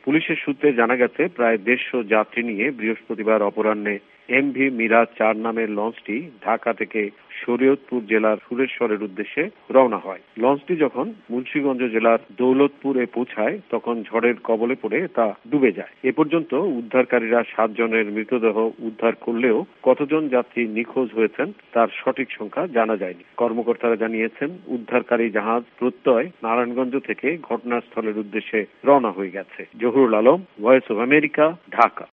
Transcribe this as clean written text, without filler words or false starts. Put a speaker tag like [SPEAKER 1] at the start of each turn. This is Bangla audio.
[SPEAKER 1] পুলিশের সূত্রে জানা গেছে প্রায় 150 যাত্রী নিয়ে বৃহস্পতিবার অপরাহ্নে এমভি মিরাজ 4 নামের লঞ্চটি ঢাকা থেকে শরীয়তপুর জেলার সুরেশ্বরের উদ্দেশ্যে রওনা হয়। লঞ্চটি যখন মুন্সিগঞ্জ জেলার দৌলতপুরে পৌঁছায় তখন ঝড়ের কবলে পড়ে তা ডুবে যায়। এ পর্যন্ত উদ্ধারকারীরা 7 জনের মৃতদেহ উদ্ধার করলেও কতজন যাত্রী নিখোঁজ হয়েছেন তার সঠিক সংখ্যা জানা যায়নি। কর্মকর্তারা জানিয়েছেন উদ্ধারকারী জাহাজ প্রত্যয় নারায়ণগঞ্জ থেকে ঘটনাস্থলের উদ্দেশ্যে রওনা হয়ে গেছে। Zahurul Alam, voice of America, Dhaka.